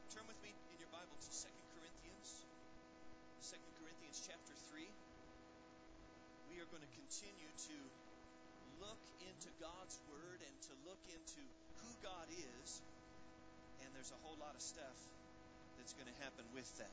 Turn with me in your Bible to 2 Corinthians. 2 Corinthians chapter 3. We are going to continue to look into God's Word and to look into who God is. And there's a whole lot of stuff that's going to happen with that.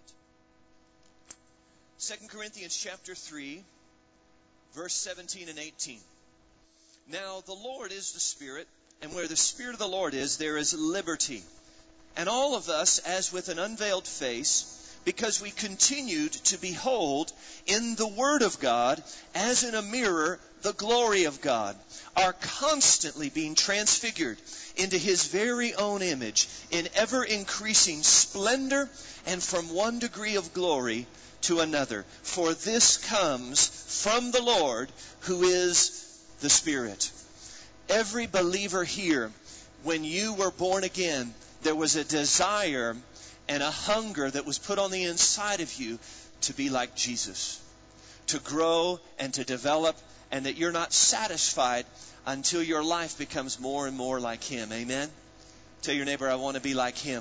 2 Corinthians chapter 3, verse 17 and 18. Now the Lord is the Spirit, and where the Spirit of the Lord is, there is liberty. And all of us, as with an unveiled face, because we continued to behold in the Word of God, as in a mirror, the glory of God, are constantly being transfigured into His very own image in ever-increasing splendor and from one degree of glory to another. For this comes from the Lord, who is the Spirit. Every believer here, when you were born again, there was a desire and a hunger that was put on the inside of you to be like Jesus, to grow and to develop, and that you're not satisfied until your life becomes more and more like Him. Amen? Tell your neighbor, I want to be like Him.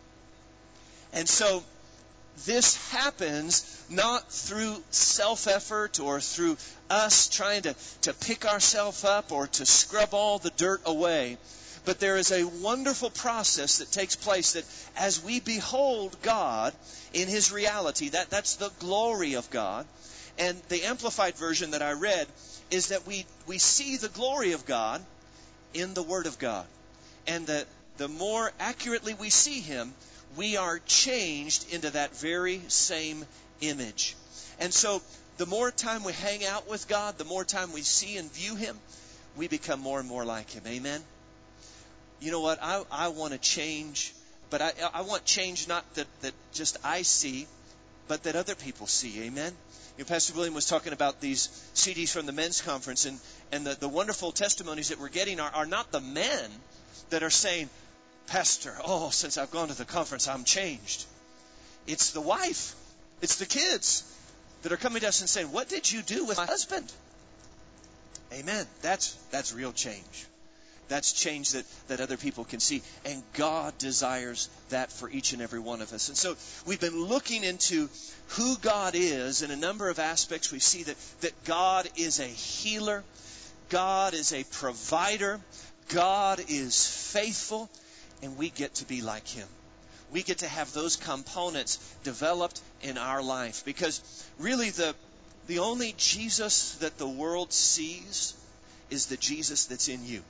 And so this happens not through self-effort or through us trying to pick ourselves up or to scrub all the dirt away. But there is a wonderful process that takes place that as we behold God in His reality, that's the glory of God. And the Amplified version that I read is that we see the glory of God in the Word of God. And that the more accurately we see Him, we are changed into that very same image. And so the more time we hang out with God, the more time we see and view Him, we become more and more like Him. Amen? You know what? I want to change, but I want change not that just I see, but that other people see. Amen? You know, Pastor William was talking about these CDs from the men's conference, and the wonderful testimonies that we're getting are not the men that are saying, Pastor, since I've gone to the conference, I'm changed. It's the wife. It's the kids that are coming to us and saying, what did you do with my husband? Amen. That's real change. That's change that other people can see. And God desires that for each and every one of us. And so we've been looking into who God is in a number of aspects. We see that God is a healer. God is a provider. God is faithful. And we get to be like Him. We get to have those components developed in our life. Because really the only Jesus that the world sees is the Jesus that's in you.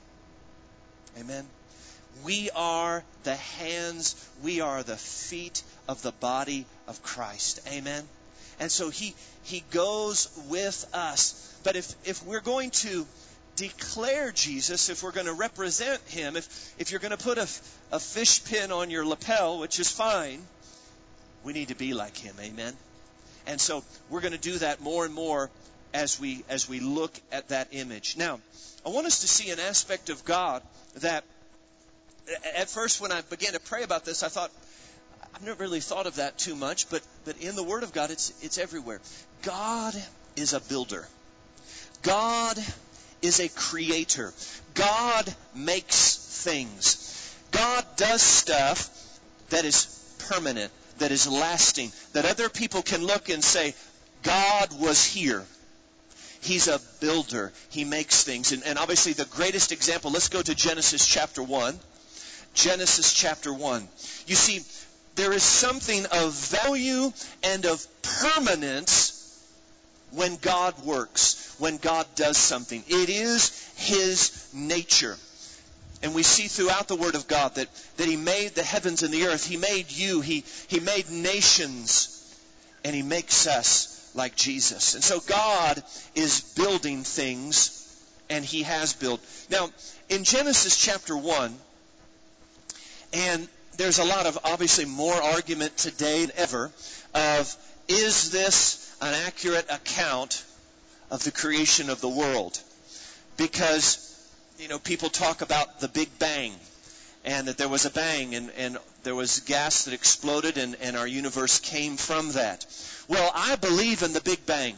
Amen. We are the hands, we are the feet of the body of Christ. Amen. And so He goes with us. But if we're going to declare Jesus, if we're going to represent Him, if you're going to put a fish pin on your lapel, which is fine, we need to be like Him. Amen. And so we're going to do that more and more as we look at that image. Now, I want us to see an aspect of God that at first when I began to pray about this, I thought, I've never really thought of that too much, but in the Word of God, it's everywhere. God is a builder. God is a creator. God makes things. God does stuff that is permanent, that is lasting, that other people can look and say, God was here. He's a builder. He makes things. And obviously the greatest example, let's go to Genesis chapter 1. Genesis chapter 1. You see, there is something of value and of permanence when God works, when God does something. It is His nature. And we see throughout the Word of God that He made the heavens and the earth. He made you. He made nations. And He makes us like Jesus. And so God is building things, and He has built. Now, in Genesis chapter 1, and there's a lot of, obviously, more argument today than ever of, is this an accurate account of the creation of the world? Because, people talk about the Big Bang, and that there was a bang, and there was gas that exploded, and our universe came from that. Well, I believe in the Big Bang.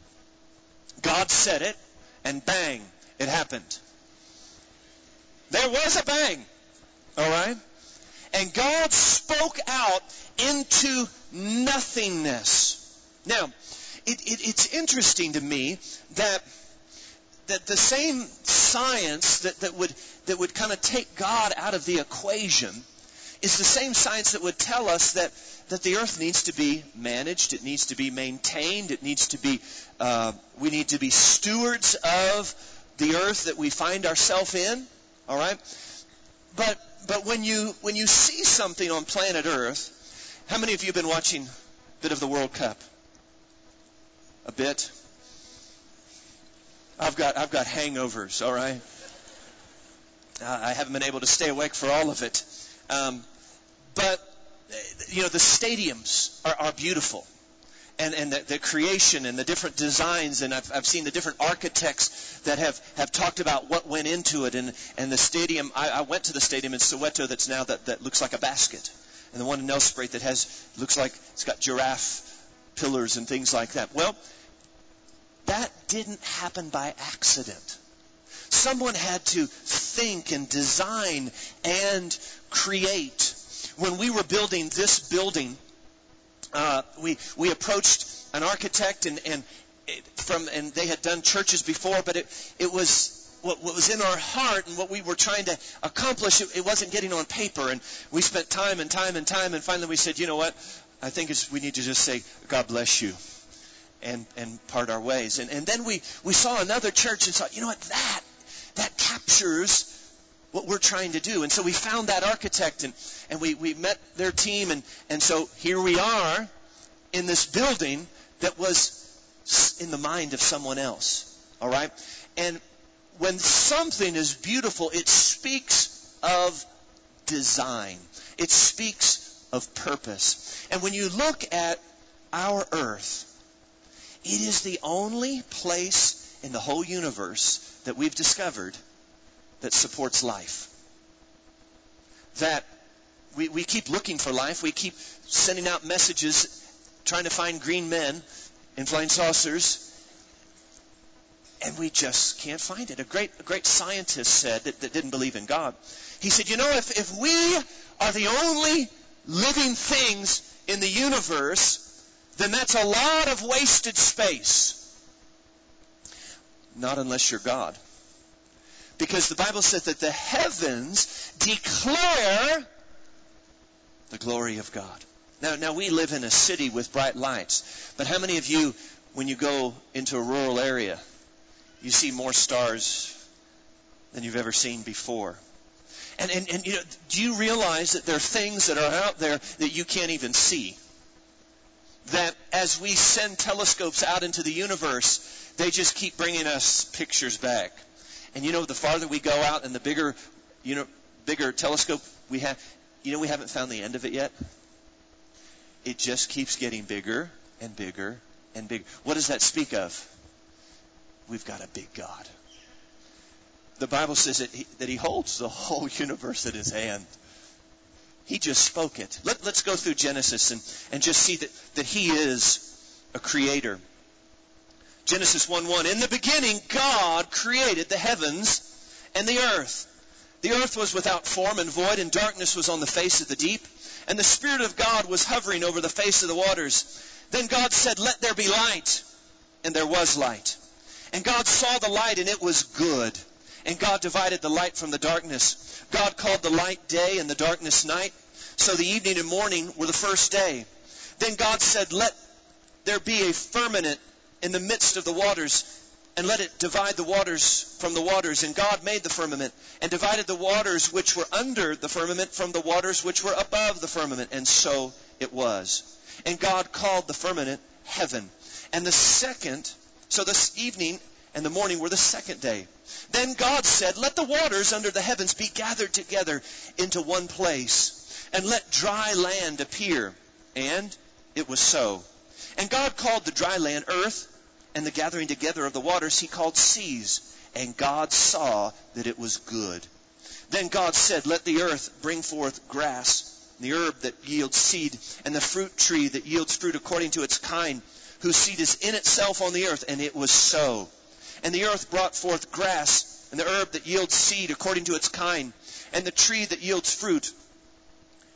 God said it, and bang, it happened. There was a bang, all right? And God spoke out into nothingness. Now, it's interesting to me that the same science that would kind of take God out of the equation is the same science that would tell us that the earth needs to be managed, it needs to be maintained, it needs to be we need to be stewards of the earth that we find ourselves in. All right, but when you see something on planet Earth, how many of you have been watching a bit of the World Cup? A bit. I've got hangovers. All right. I haven't been able to stay awake for all of it. But the stadiums are beautiful, and the creation and the different designs, and I've seen the different architects that have talked about what went into it, and the stadium. I went to the stadium in Soweto that's now that looks like a basket, and the one in Nelspruit that looks like it's got giraffe pillars and things like that. Well, that didn't happen by accident. Someone had to think and design and create. When we were building this building, we approached an architect and they had done churches before, but it was what was in our heart and what we were trying to accomplish. It wasn't getting on paper, and we spent time, and finally we said, you know what? I think we need to just say, God bless you, and part our ways. And then we saw another church and thought, you know what? That captures what we're trying to do. And so we found that architect, and we met their team, and so here we are in this building that was in the mind of someone else. All right? And when something is beautiful, it speaks of design. It speaks of purpose. And when you look at our earth, it is the only place in the whole universe that we've discovered that supports life. That we keep looking for life. We keep sending out messages trying to find green men in flying saucers, and we just can't find it. A great scientist said that didn't believe in God. He said, you know, if we are the only living things in the universe, then that's a lot of wasted space. Not unless you're God. Because the Bible says that the heavens declare the glory of God. Now we live in a city with bright lights. But how many of you, when you go into a rural area, you see more stars than you've ever seen before? And you know, do you realize that there are things that are out there that you can't even see? That as we send telescopes out into the universe, they just keep bringing us pictures back. And you know, the farther we go out and the bigger telescope we have, we haven't found the end of it yet. It just keeps getting bigger and bigger and bigger. What does that speak of? We've got a big God. The Bible says that He holds the whole universe at His hand. He just spoke it. Let's go through Genesis and just see that He is a creator. Genesis 1:1. In the beginning, God created the heavens and the earth. The earth was without form and void, and darkness was on the face of the deep. And the Spirit of God was hovering over the face of the waters. Then God said, "Let there be light." And there was light. And God saw the light, and it was good. And God divided the light from the darkness. God called the light day and the darkness night. So the evening and morning were the first day. Then God said, "Let there be a firmament in the midst of the waters, and let it divide the waters from the waters." And God made the firmament, and divided the waters which were under the firmament from the waters which were above the firmament. And so it was. And God called the firmament heaven. And so this evening and the morning were the second day. Then God said, "Let the waters under the heavens be gathered together into one place, and let dry land appear." And it was so. And God called the dry land earth, and the gathering together of the waters He called seas. And God saw that it was good. Then God said, "Let the earth bring forth grass, the herb that yields seed, and the fruit tree that yields fruit according to its kind, whose seed is in itself on the earth." And it was so. And the earth brought forth grass, and the herb that yields seed according to its kind, and the tree that yields fruit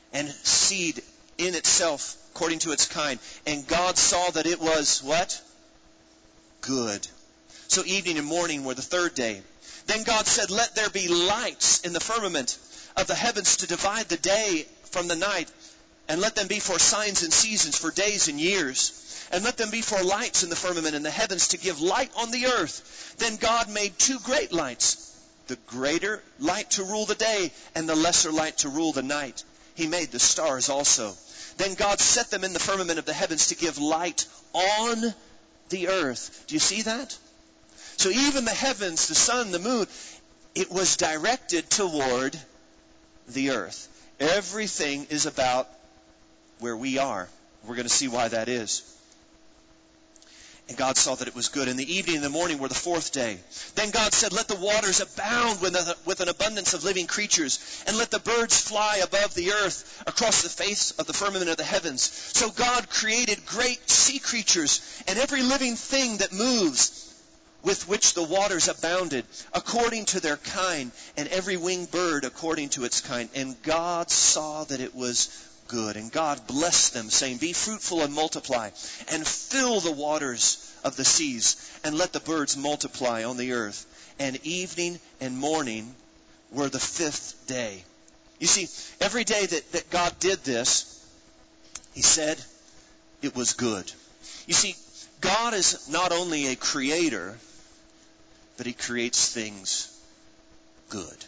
and seed in itself according to its kind. And God saw that it was what? Good. So evening and morning were the third day. Then God said, let there be lights in the firmament of the heavens to divide the day from the night, and let them be for signs and seasons, for days and years. And let them be for lights in the firmament in the heavens to give light on the earth. Then God made two great lights, the greater light to rule the day and the lesser light to rule the night. He made the stars also. Then God set them in the firmament of the heavens to give light on the earth. Do you see that? So even the heavens, the sun, the moon, it was directed toward the earth. Everything is about where we are. We're going to see why that is. And God saw that it was good. And the evening and the morning were the fourth day. Then God said, let the waters abound with an abundance of living creatures, and let the birds fly above the earth across the face of the firmament of the heavens. So God created great sea creatures and every living thing that moves, with which the waters abounded, according to their kind, and every winged bird according to its kind. And God saw that it was good. And God blessed them, saying, be fruitful and multiply, and fill the waters of the seas, and let the birds multiply on the earth. And evening and morning were the fifth day. You see, every day that God did this, He said it was good. You see, God is not only a creator, but He creates things good.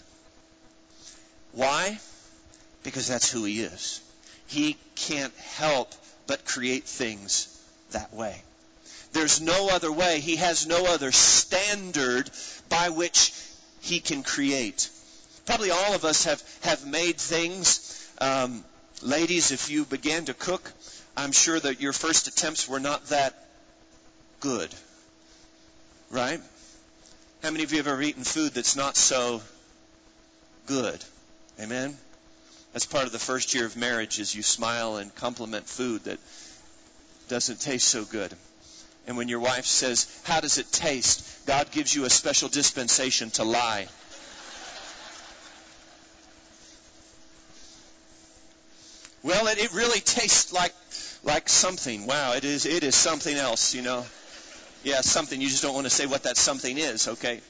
Why? Because that's who He is. He can't help but create things that way. There's no other way. He has no other standard by which He can create. Probably all of us have made things. Ladies, if you began to cook, I'm sure that your first attempts were not that good. Right? How many of you have ever eaten food that's not so good? Amen? That's part of the first year of marriage, is you smile and compliment food that doesn't taste so good. And when your wife says, how does it taste? God gives you a special dispensation to lie. Well, it really tastes like something. Wow, it is something else, you know. Yeah, something. You just don't want to say what that something is, okay?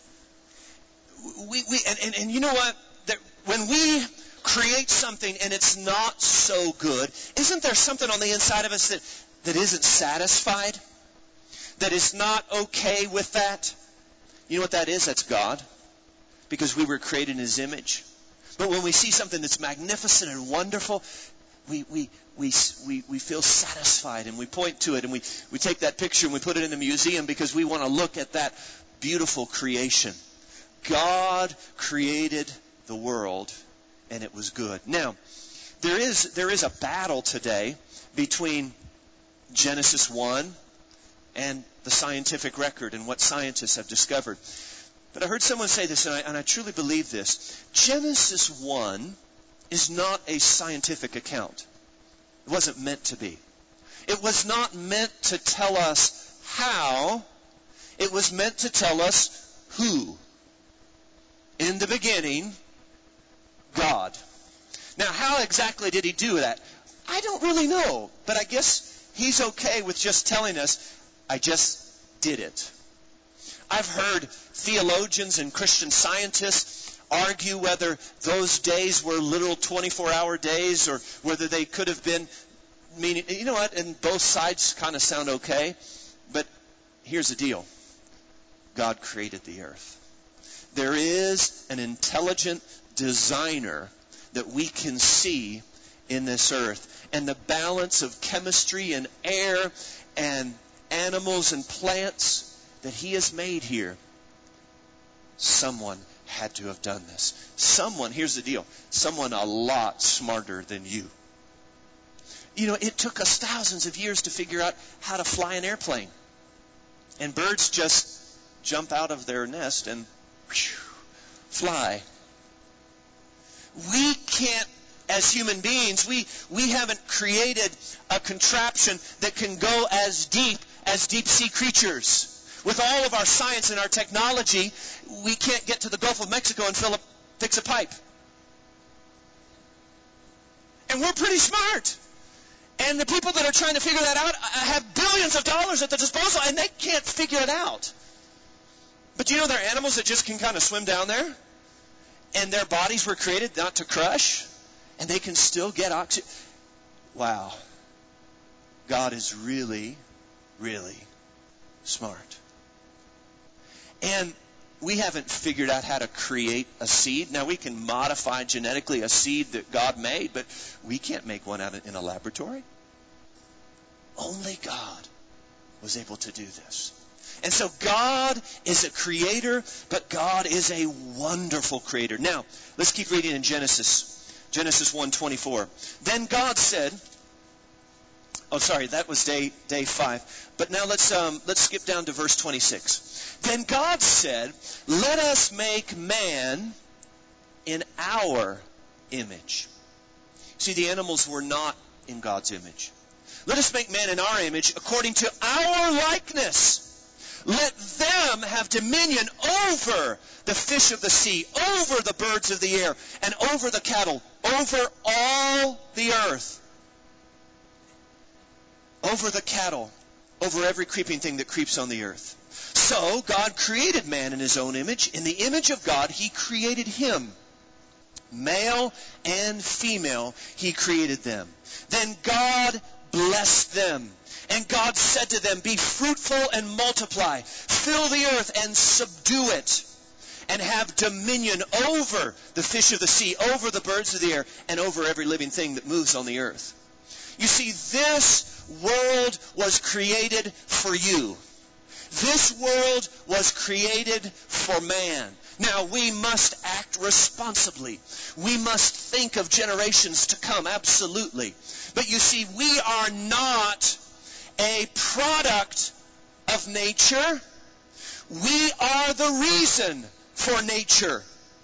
And you know what? That when we create something and it's not so good, isn't there something on the inside of us that isn't satisfied? That is not okay with that? You know what that is? That's God. Because we were created in His image. But when we see something that's magnificent and wonderful, we feel satisfied, and we point to it, and we take that picture and we put it in the museum because we want to look at that beautiful creation. God created the world, and it was good. Now, there is a battle today between Genesis 1 and the scientific record and what scientists have discovered. But I heard someone say this, and I truly believe this. Genesis 1 is not a scientific account. It wasn't meant to be. It was not meant to tell us how. It was meant to tell us who. In the beginning, God. Now, how exactly did He do that? I don't really know, but I guess He's okay with just telling us, I just did it. I've heard theologians and Christian scientists argue whether those days were literal 24-hour days or whether they could have been, meaning, you know what, and both sides kind of sound okay, but here's the deal. God created the earth. There is an intelligent designer that we can see in this earth. And the balance of chemistry and air and animals and plants that He has made here, someone had to have done this. Someone, here's the deal, someone a lot smarter than you. You know, it took us thousands of years to figure out how to fly an airplane. And birds just jump out of their nest and fly. We can't, as human beings, we haven't created a contraption that can go as deep sea creatures. With all of our science and our technology, we can't get to the Gulf of Mexico and fix a pipe. And we're pretty smart. And the people that are trying to figure that out have billions of dollars at their disposal, and they can't figure it out. But you know there are animals that just can kind of swim down there? And their bodies were created not to crush, and they can still get oxygen. Wow. God is really, really smart. And we haven't figured out how to create a seed. Now, we can modify genetically a seed that God made, but we can't make one out in a laboratory. Only God was able to do this. And so God is a creator, but God is a wonderful creator. Now, let's keep reading in Genesis. Genesis 1:24. Then God said, that was day 5. But now let's skip down to verse 26. Then God said, let us make man in our image. See, the animals were not in God's image. Let us make man in our image according to our likeness. Let them have dominion over the fish of the sea, over the birds of the air, and over the cattle, over all the earth. Over the cattle, over every creeping thing that creeps on the earth. So God created man in his own image. In the image of God, he created him. Male and female, he created them. Then God blessed them. And God said to them, be fruitful and multiply. Fill the earth and subdue it. And have dominion over the fish of the sea, over the birds of the air, and over every living thing that moves on the earth. You see, this world was created for you. This world was created for man. Now, we must act responsibly. We must think of generations to come, absolutely. But you see, we are not a product of nature. We are the reason for nature.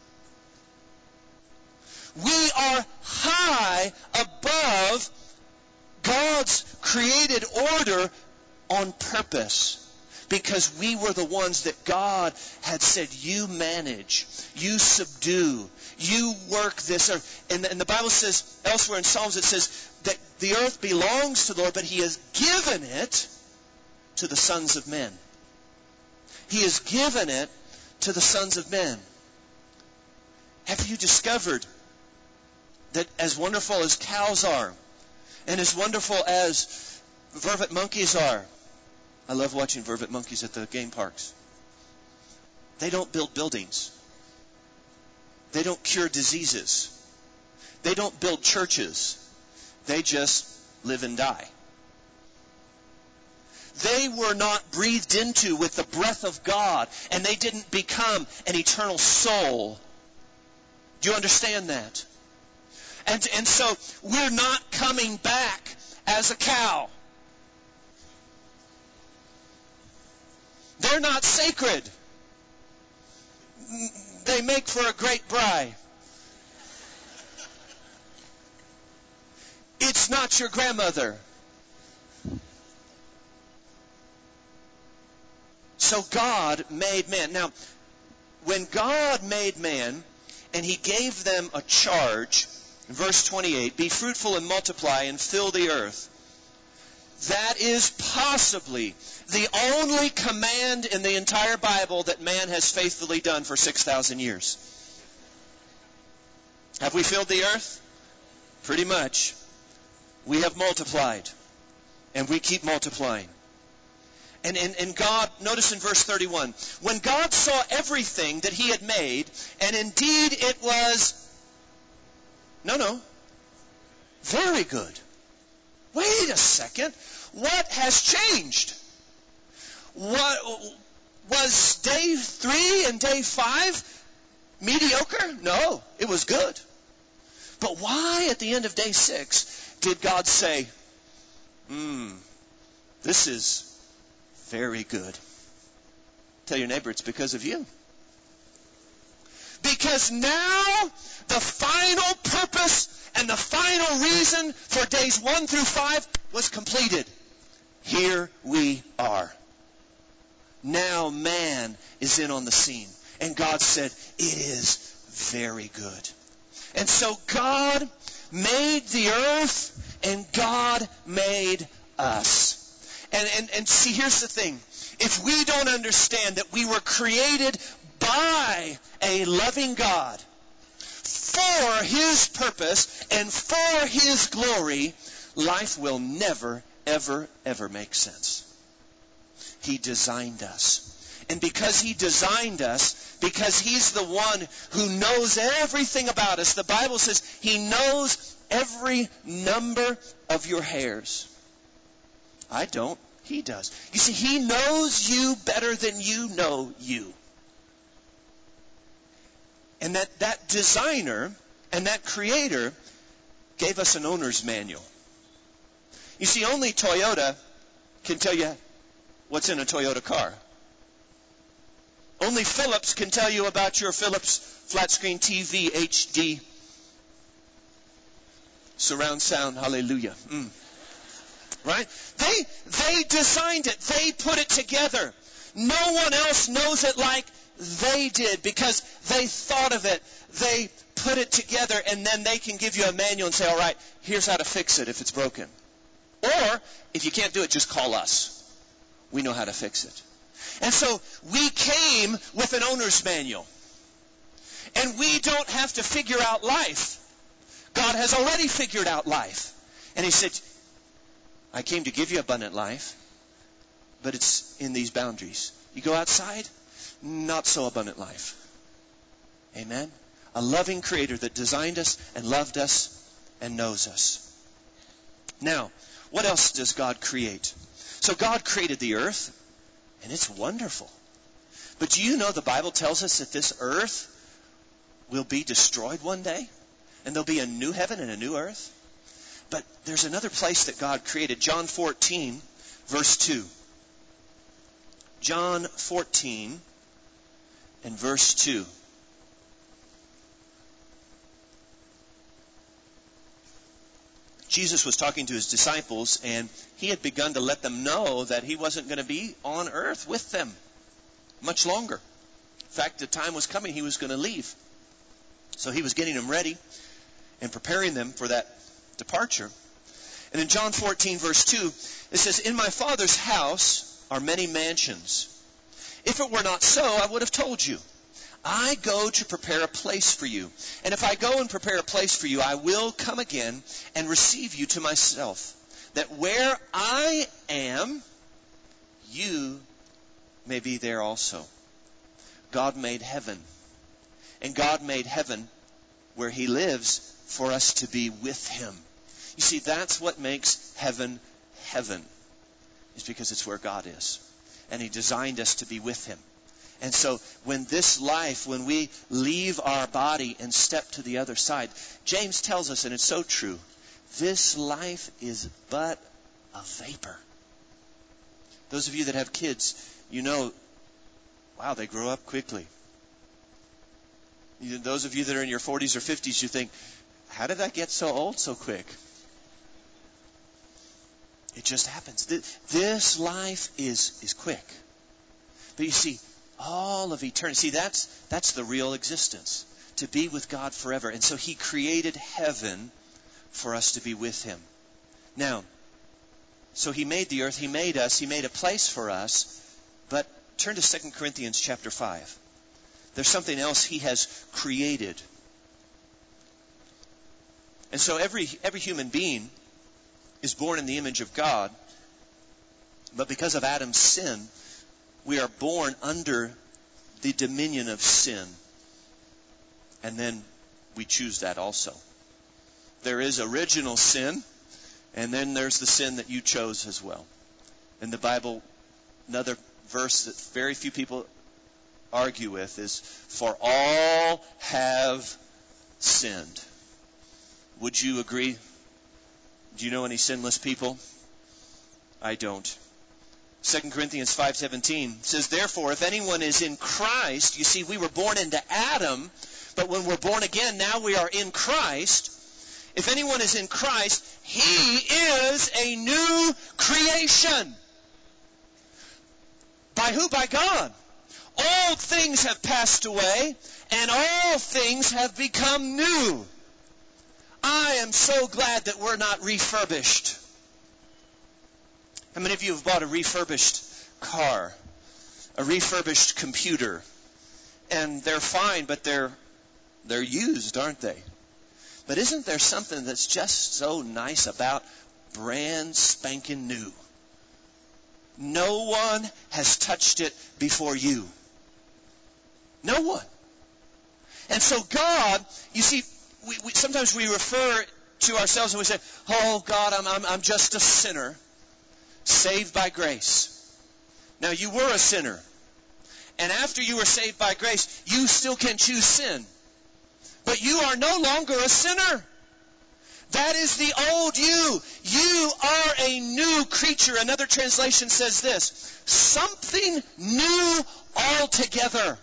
We are high above God's created order on purpose, because we were the ones that God had said, you manage, you subdue, you work this earth. And the Bible says, elsewhere in Psalms, it says that the earth belongs to the Lord, but he has given it to the sons of men. He has given it to the sons of men. Have you discovered that as wonderful as cows are, and as wonderful as vervet monkeys are, I love watching vervet monkeys at the game parks. They don't build buildings. They don't cure diseases. They don't build churches. They just live and die. They were not breathed into with the breath of God, and they didn't become an eternal soul. Do you understand that? And so we're not coming back as a cow. They're not sacred. They make for a great bride. It's not your grandmother. So God made man. Now, when God made man and he gave them a charge, in verse 28, be fruitful and multiply and fill the earth. That is possibly the only command in the entire Bible that man has faithfully done for 6,000 years. Have we filled the earth? Pretty much. We have multiplied, and we keep multiplying. And God, notice in verse 31, when God saw everything that he had made, and indeed it was, very good. Wait a second. What has changed? What was day 3 and day 5 mediocre? No, it was good. But why at the end of day 6 did God say, this is very good? Tell your neighbor, it's because of you. Because now the final purpose and the final reason for days 1 through 5 was completed. Here we are. Now man is in on the scene. And God said, it is very good. And so God made the earth, and God made us. And see, here's the thing. If we don't understand that we were created by a loving God for His purpose and for His glory, life will never, ever, ever make sense. He designed us. And because He designed us, because He's the one who knows everything about us, the Bible says He knows every number of your hairs. I don't. He does. You see, He knows you better than you know you. And that designer and that creator gave us an owner's manual. You see, only Toyota can tell you what's in a Toyota car. Only Philips can tell you about your Philips flat screen TV HD surround sound. Hallelujah. Right? They designed it. They put it together. No one else knows it like they did because they thought of it. They put it together, and then they can give you a manual and say, all right, here's how to fix it if it's broken. Or, if you can't do it, just call us. We know how to fix it. And so, we came with an owner's manual. And we don't have to figure out life. God has already figured out life. And He said, I came to give you abundant life, but it's in these boundaries. You go outside, not so abundant life. Amen? A loving Creator that designed us and loved us and knows us. Now, what else does God create? So God created the earth, and it's wonderful. But do you know the Bible tells us that this earth will be destroyed one day? And there'll be a new heaven and a new earth? But there's another place that God created. John 14, verse 2. John 14 and verse 2. Jesus was talking to His disciples, and He had begun to let them know that He wasn't going to be on earth with them much longer. In fact, the time was coming He was going to leave. So He was getting them ready and preparing them for that departure. And in John 14, verse 2, it says, in my Father's house are many mansions. If it were not so, I would have told you. I go to prepare a place for you. And if I go and prepare a place for you, I will come again and receive you to myself, that where I am, you may be there also. God made heaven. And God made heaven where He lives for us to be with Him. You see, that's what makes heaven heaven, is because it's where God is. And He designed us to be with Him. And so when this life, when we leave our body and step to the other side, James tells us, and it's so true, this life is but a vapor. Those of you that have kids, you know, wow, they grow up quickly. Those of you that are in your 40s or 50s, you think, how did I get so old so quick? It just happens. This life is quick. But you see, all of eternity, see, that's the real existence, to be with God forever. And so He created heaven for us to be with Him. Now, so He made the earth, He made us, He made a place for us. But turn to 2 Corinthians chapter 5. There's something else He has created. And so every human being is born in the image of God. But because of Adam's sin, we are born under the dominion of sin. And then we choose that also. There is original sin, and then there's the sin that you chose as well. In the Bible, another verse that very few people argue with is, for all have sinned. Would you agree? Do you know any sinless people? I don't. 2 Corinthians 5:17 says, therefore, if anyone is in Christ, you see, we were born into Adam, but when we're born again, now we are in Christ. If anyone is in Christ, he is a new creation. By who? By God. All things have passed away, and all things have become new. I am so glad that we're not refurbished. How many of you have bought a refurbished car, a refurbished computer? And they're fine, but they're used, aren't they? But isn't there something that's just so nice about brand spanking new? No one has touched it before you. No one. And so God, you see, sometimes we refer to ourselves and we say, oh God, I'm just a sinner, saved by grace. Now you were a sinner. And after you were saved by grace, you still can choose sin. But you are no longer a sinner. That is the old you. You are a new creature. Another translation says this: something new altogether.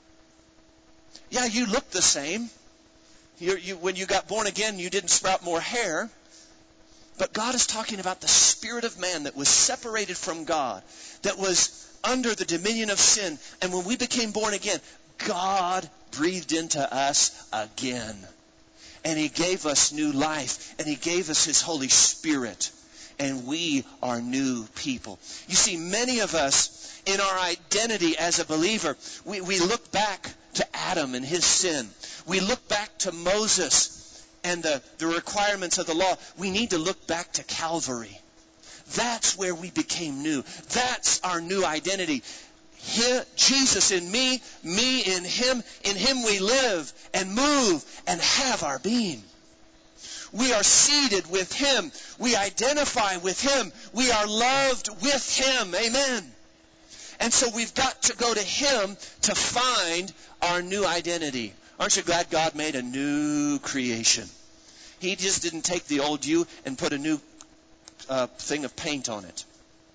Yeah, you look the same. When you got born again, you didn't sprout more hair. But God is talking about the spirit of man that was separated from God, that was under the dominion of sin. And when we became born again, God breathed into us again. And He gave us new life. And He gave us His Holy Spirit. And we are new people. You see, many of us, in our identity as a believer, we look back to Adam and his sin. We look back to Moses and the requirements of the law. We need to look back to Calvary. That's where we became new. That's our new identity. Jesus in me in Him. In Him we live and move and have our being. We are seated with Him. We identify with Him. We are loved with Him. Amen. And so we've got to go to Him to find our new identity. Aren't you glad God made a new creation? He just didn't take the old you and put a new thing of paint on it.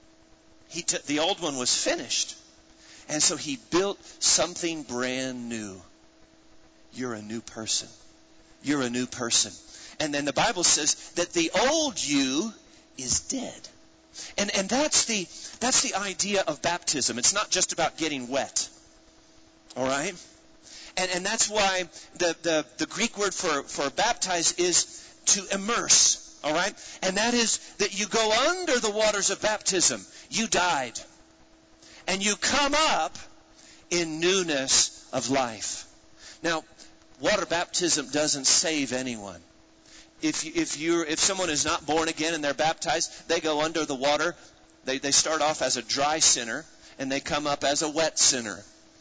The old one was finished. And so He built something brand new. You're a new person. You're a new person. And then the Bible says that the old you is dead. And that's the idea of baptism. It's not just about getting wet. All right? And that's why the Greek word for baptize is to immerse. All right? And that is that you go under the waters of baptism. You died. And you come up in newness of life. Now, water baptism doesn't save anyone. If someone is not born again and they're baptized, they go under the water. They start off as a dry sinner and they come up as a wet sinner.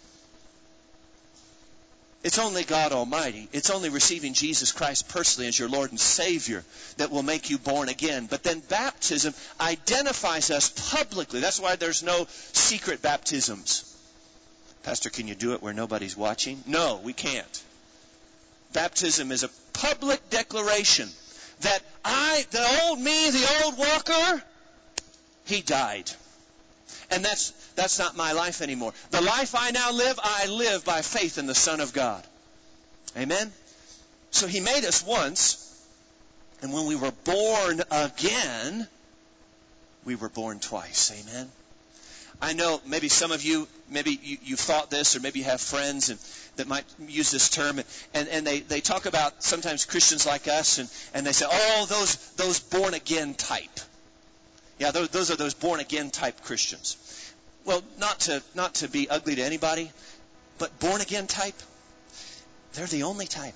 It's only God Almighty. It's only receiving Jesus Christ personally as your Lord and Savior that will make you born again. But then baptism identifies us publicly. That's why there's no secret baptisms. Pastor, can you do it where nobody's watching? No, we can't. Baptism is a public declaration that the old me, the old walker, he died. And that's not my life anymore. The life I now live, I live by faith in the Son of God. Amen? So He made us once, and when we were born again, we were born twice. Amen? I know maybe some of you, maybe you've thought this, or maybe you have friends that might use this term, and they talk about sometimes Christians like us, and they say, oh, those born-again type. Yeah, those are those born-again type Christians. Well, not to be ugly to anybody, but born-again type, they're the only type.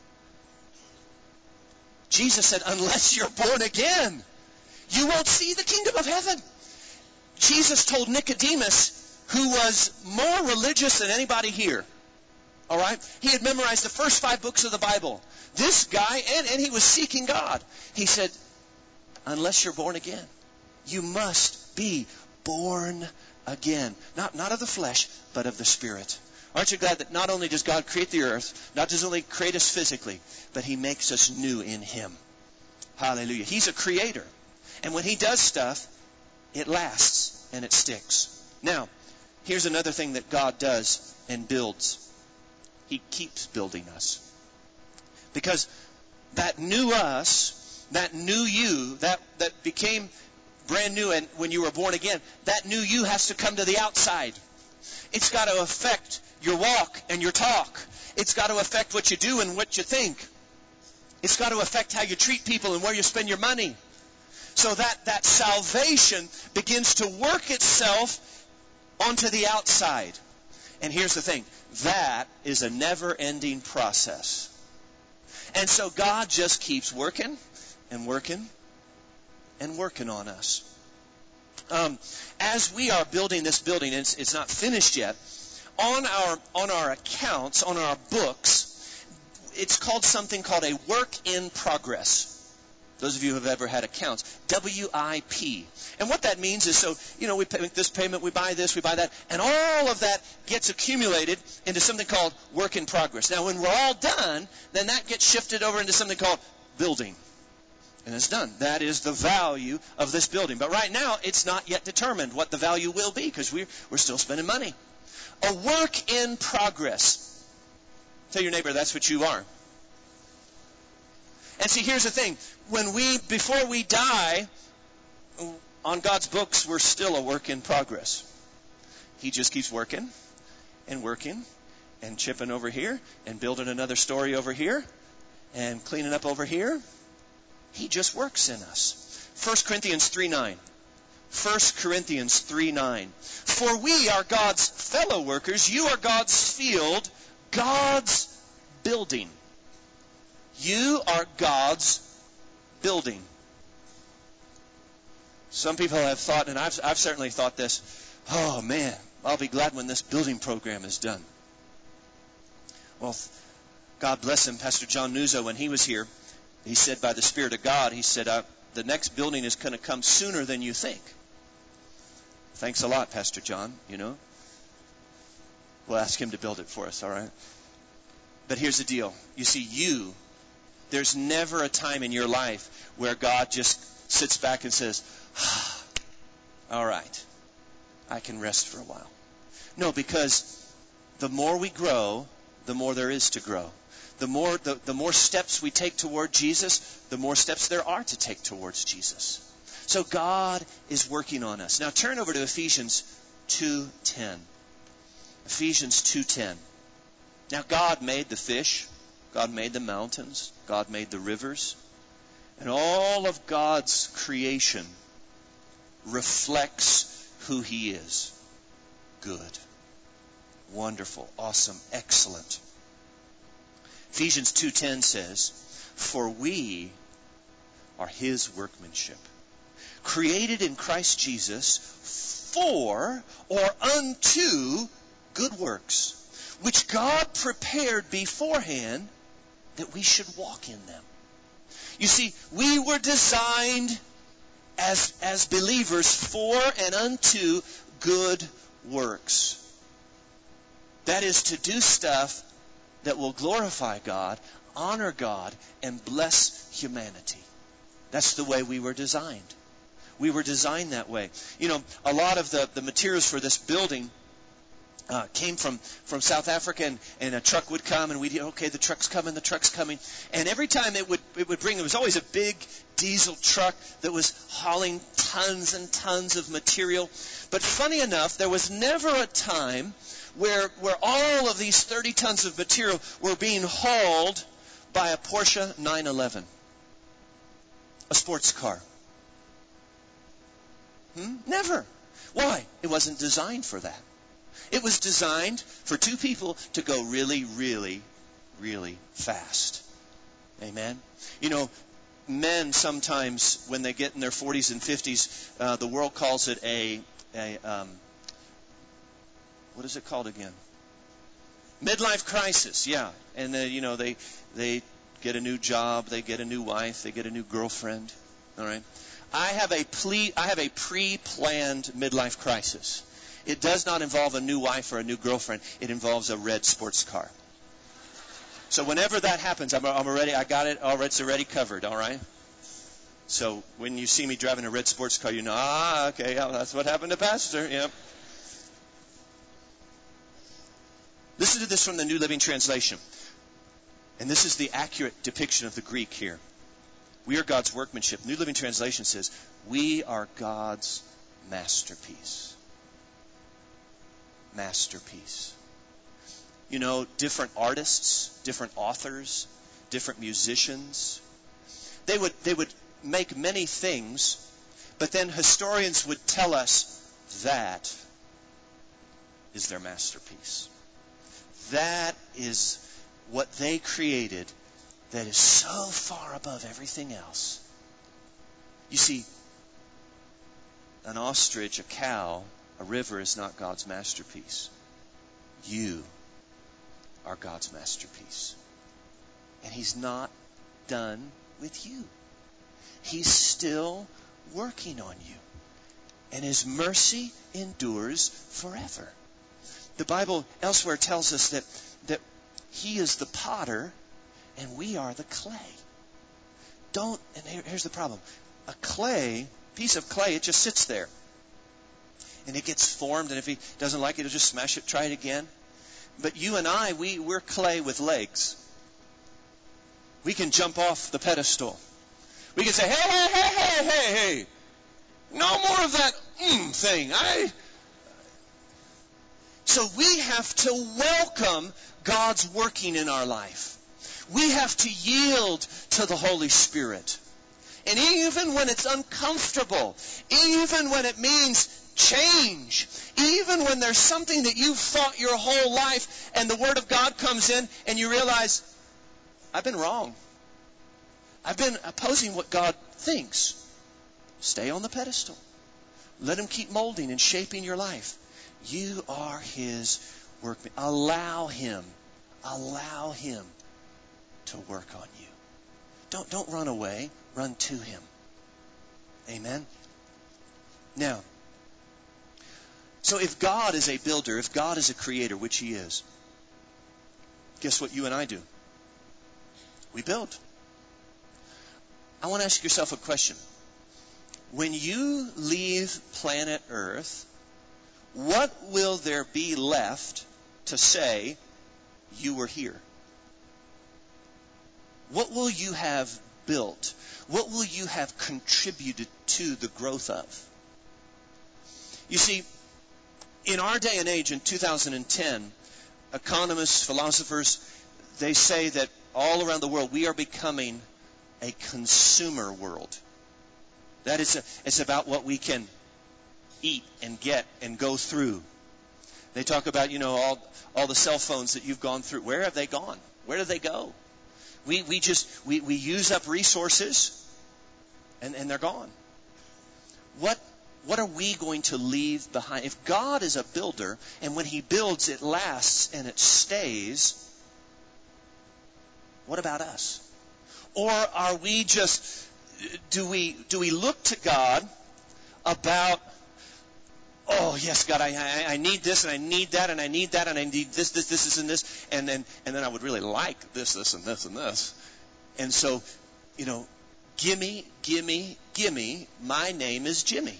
Jesus said, unless you're born again, you won't see the kingdom of heaven. Jesus told Nicodemus, who was more religious than anybody here, all right? He had memorized the first 5 books of the Bible. This guy, and he was seeking God. He said, unless you're born again, you must be born again. Not of the flesh, but of the Spirit. Aren't you glad that not only does God create the earth, not does only create us physically, but He makes us new in Him. Hallelujah. He's a creator. And when He does stuff, it lasts and it sticks. Now, here's another thing that God does and builds. He keeps building us. Because that new us, that new you, that became brand new, and when you were born again, that new you has to come to the outside. It's got to affect your walk and your talk. It's got to affect what you do and what you think. It's got to affect how you treat people and where you spend your money. So that salvation begins to work itself onto the outside. And here's the thing. That is a never-ending process. And so God just keeps working and working and working on us. As we are building this building, and it's not finished yet, on our accounts, on our books, it's called something called a work in progress. Those of you who have ever had accounts, WIP. And what that means is, so, we make this payment, we buy this, we buy that, and all of that gets accumulated into something called work in progress. Now, when we're all done, then that gets shifted over into something called building. And it's done. That is the value of this building. But right now, it's not yet determined what the value will be because we're still spending money. A work in progress. Tell your neighbor that's what you are. And see, here's the thing. Before we die, on God's books, we're still a work in progress. He just keeps working and working and chipping over here and building another story over here and cleaning up over here. He just works in us. 1 Corinthians 3:9. 1 Corinthians 3:9. For we are God's fellow workers. You are God's field, God's building. You are God's building. Some people have thought, and I've certainly thought this, oh man, I'll be glad when this building program is done. Well, God bless him, Pastor John Nuzzo, when he was here, he said by the Spirit of God, he said, the next building is going to come sooner than you think. Thanks a lot, Pastor John, We'll ask him to build it for us, all right? But here's the deal. You see, there's never a time in your life where God just sits back and says, all right, I can rest for a while. No, because the more we grow, the more there is to grow. The more steps we take toward Jesus, the more steps there are to take towards Jesus. So God is working on us. Now turn over to Ephesians 2:10. Ephesians 2:10. Now God made the fish. God made the mountains. God made the rivers. And all of God's creation reflects who He is. Good. Wonderful. Awesome. Excellent. Ephesians 2:10 says, for we are His workmanship, created in Christ Jesus for or unto good works, which God prepared beforehand that we should walk in them. You see, we were designed as believers for and unto good works. That is to do stuff that will glorify God, honor God, and bless humanity. That's the way we were designed. We were designed that way. A lot of the materials for this building came from South Africa, and a truck would come, and the truck's coming. And every time it would bring, it was always a big diesel truck that was hauling tons and tons of material. But funny enough, there was never a time where all of these 30 tons of material were being hauled by a Porsche 911, a sports car. Never. Why? It wasn't designed for that. It was designed for two people to go really, really, really fast. Amen? Men sometimes, when they get in their 40s and 50s, the world calls it what is it called again? Midlife crisis, yeah. And they get a new job, they get a new wife, they get a new girlfriend. All right. I have a pre-planned midlife crisis. It does not involve a new wife or a new girlfriend. It involves a red sports car. So whenever that happens, I got it already. It's already covered. All right. So when you see me driving a red sports car, you know, okay, that's what happened to Pastor. Yep. Listen to this from the New Living Translation. And this is the accurate depiction of the Greek here. We are God's workmanship. New Living Translation says, we are God's masterpiece. Masterpiece. Different artists, different authors, different musicians. They would make many things, but then historians would tell us that is their masterpiece. That is what they created that is so far above everything else. You see, an ostrich, a cow, a river is not God's masterpiece. You are God's masterpiece. And He's not done with you. He's still working on you. And His mercy endures forever. The Bible elsewhere tells us that He is the potter and we are the clay. And here's the problem. A piece of clay, it just sits there. And it gets formed, and if He doesn't like it, He'll just smash it, try it again. But you and I, we're clay with legs. We can jump off the pedestal. We can say, hey, no more of that thing. So we have to welcome God's working in our life. We have to yield to the Holy Spirit. And even when it's uncomfortable, even when it means change, even when there's something that you've fought your whole life and the Word of God comes in and you realize, I've been wrong. I've been opposing what God thinks. Stay on the pedestal. Let Him keep molding and shaping your life. You are His workman. Allow Him to work on you. Don't run away. Run to Him. Amen? Now, so if God is a builder, if God is a creator, which He is, guess what you and I do? We build. I want to ask yourself a question. When you leave planet Earth, what will there be left to say you were here? What will you have built? What will you have contributed to the growth of? You see, in our day and age, in 2010, economists, philosophers, they say that all around the world we are becoming a consumer world. That is, it's about what we can eat and get and go through. They talk about, all the cell phones that you've gone through. Where have they gone? Where do they go? We use up resources and they're gone. What are we going to leave behind? If God is a builder and when He builds it lasts and it stays, what about us? Or are we just, do we look to God about, oh yes, God, I need this and I need that and I need that and I need this and this and then I would really like this and this and this. And so, gimme, my name is Jimmy.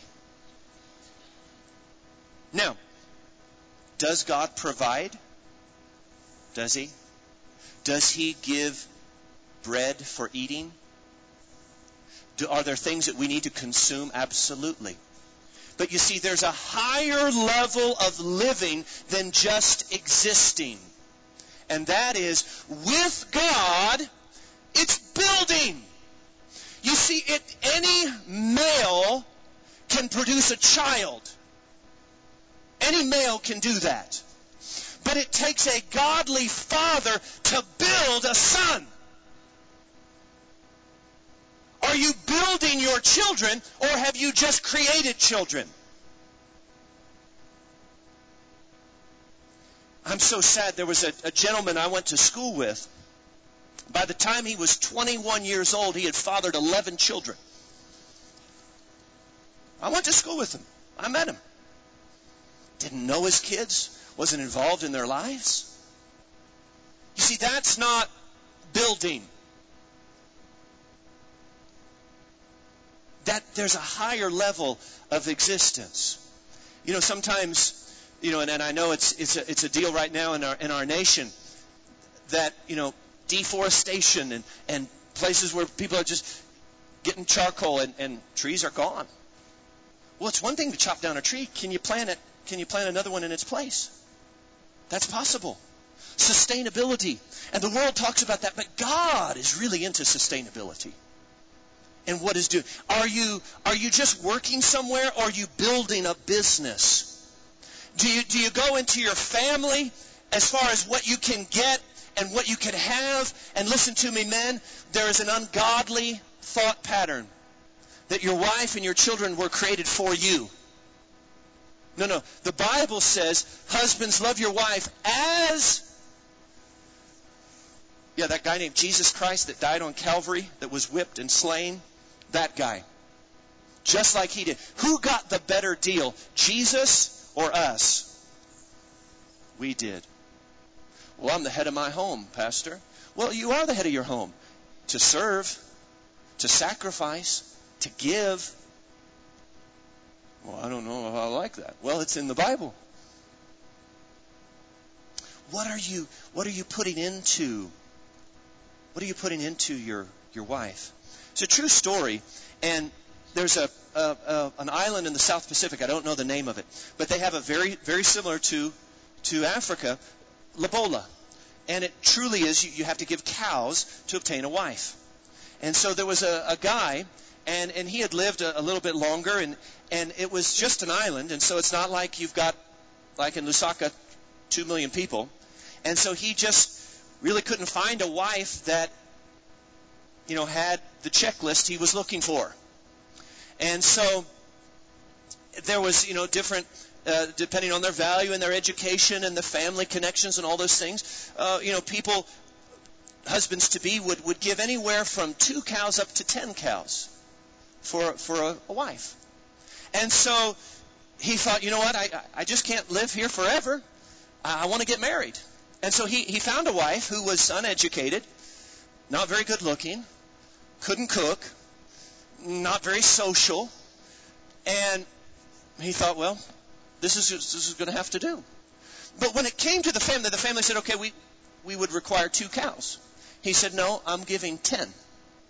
Now, does God provide? Does He? Does He give bread for eating? Are there things that we need to consume? Absolutely. But you see, there's a higher level of living than just existing. And that is, with God, it's building. You see, any male can produce a child. Any male can do that. But it takes a godly father to build a son. Are you building your children, or have you just created children? I'm so sad. There was a gentleman I went to school with. By the time he was 21 years old, he had fathered 11 children. I went to school with him. I met him. Didn't know his kids. Wasn't involved in their lives. You see, that's not building. That there's a higher level of existence. Sometimes, and I know it's a deal right now in our nation that, deforestation and places where people are just getting charcoal and trees are gone. Well, it's one thing to chop down a tree. Can you plant another one in its place? That's possible. Sustainability. And the world talks about that, but God is really into sustainability. And what is doing? Are you just working somewhere, or are you building a business? Do you go into your family as far as what you can get and what you can have? And listen to me, men, there is an ungodly thought pattern that your wife and your children were created for you. No. The Bible says, husbands, love your wife as... Yeah, that guy named Jesus Christ that died on Calvary, that was whipped and slain, that guy. Just like he did. Who got the better deal, Jesus or us? We did. Well, I'm the head of my home, Pastor. Well, you are the head of your home. To serve, to sacrifice, to give. Well, I don't know if I like that. Well, it's in the Bible. What are you putting into? What are you putting into your wife? It's a true story, and there's an island in the South Pacific. I don't know the name of it, but they have a very, very similar to Africa, Lobola. And it truly is, you have to give cows to obtain a wife. And so there was a guy, and he had lived a little bit longer, and it was just an island, and so it's not like you've got, like in Lusaka, 2 million people. And so he just really couldn't find a wife that, had the checklist he was looking for. And so there was, different, depending on their value and their education and the family connections and all those things, people, husbands-to-be, would give anywhere from 2 cows up to 10 cows for a wife. And so he thought, you know what, I just can't live here forever. I want to get married. And so he found a wife who was uneducated, not very good looking, couldn't cook, not very social, and he thought, well, this is going to have to do. But when it came to the family said, okay, we would require 2 cows. He said, no, I'm giving 10. And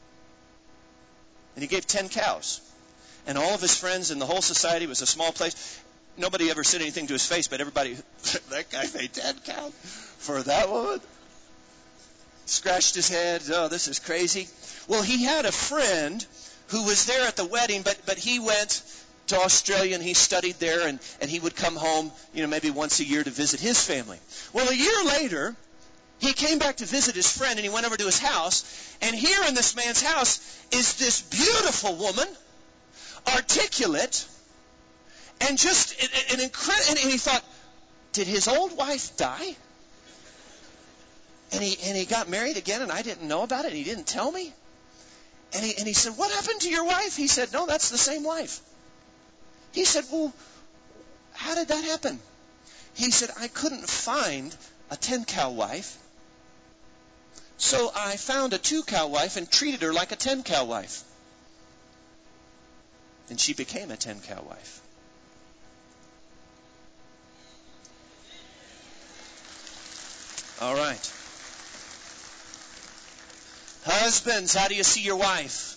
he gave 10 cows. And all of his friends and the whole society, was a small place. Nobody ever said anything to his face, but everybody, that guy paid 10 cows for that woman? Scratched his head. Oh, this is crazy. Well, he had a friend who was there at the wedding, but he went to Australia and he studied there, and he would come home, maybe once a year to visit his family. Well, a year later, he came back to visit his friend, and he went over to his house, and here in this man's house is this beautiful woman, articulate, and just an incredible, and he thought, did his old wife die? And he got married again, and I didn't know about it, and he didn't tell me. And he said, what happened to your wife? He said, no, that's the same wife. He said, well, how did that happen? He said, I couldn't find a 10-cow wife, so I found a 2-cow wife and treated her like a 10-cow wife. And she became a 10-cow wife. All right. Husbands, how do you see your wife?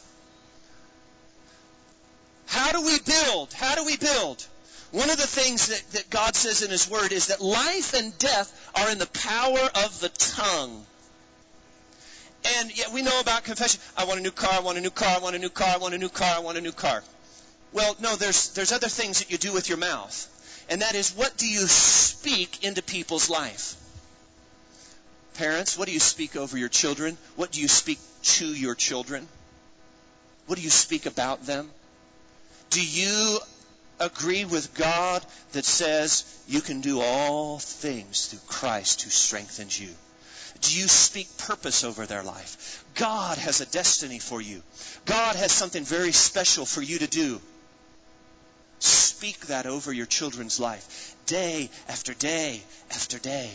How do we build? How do we build? One of the things that God says in His Word is that life and death are in the power of the tongue. And yet we know about confession. I want a new car, I want a new car, I want a new car, I want a new car, I want a new car. Well, no, there's other things that you do with your mouth. And that is, what do you speak into people's life? Parents, what do you speak over your children? What do you speak to your children? What do you speak about them? Do you agree with God that says you can do all things through Christ who strengthens you? Do you speak purpose over their life? God has a destiny for you. God has something very special for you to do. Speak that over your children's life, day after day after day.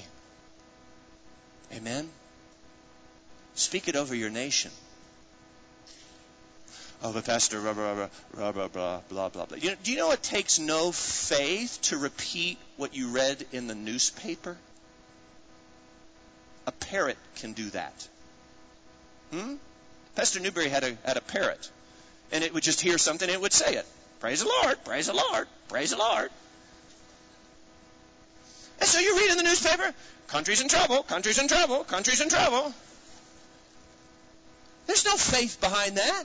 Amen? Speak it over your nation. Oh, but Pastor, blah, blah, blah, blah, blah, blah, blah, blah, blah. Do you know it takes no faith to repeat what you read in the newspaper? A parrot can do that. Pastor Newberry had a parrot, and it would just hear something, and it would say it. Praise the Lord, praise the Lord, praise the Lord. And so you read in the newspaper, country's in trouble, country's in trouble, country's in trouble. There's no faith behind that.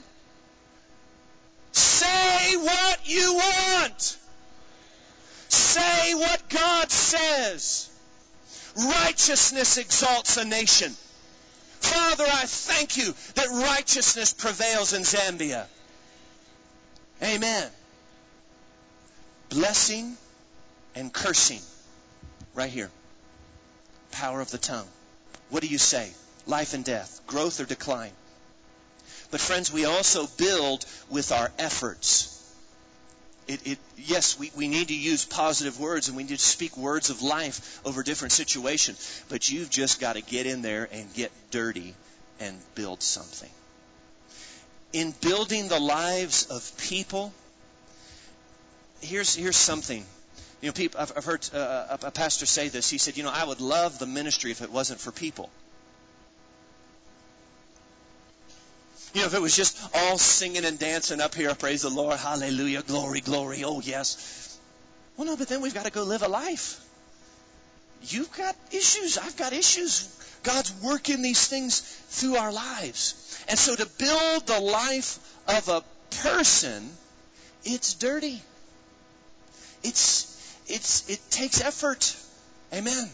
Say what you want. Say what God says. Righteousness exalts a nation. Father, I thank you that righteousness prevails in Zambia. Amen. Blessing and cursing. Right here. Power of the tongue. What do you say? Life and death. Growth or decline. But friends, we also build with our efforts. Yes, we need to use positive words and we need to speak words of life over different situations. But you've just got to get in there and get dirty and build something. In building the lives of people, here's something. You know, people, I've heard a pastor say this. He said, I would love the ministry if it wasn't for people. If it was just all singing and dancing up here, praise the Lord, hallelujah, glory, glory, oh yes. Well, no, but then we've got to go live a life. You've got issues, I've got issues. God's working these things through our lives. And so to build the life of a person, it's dirty. It takes effort. Amen.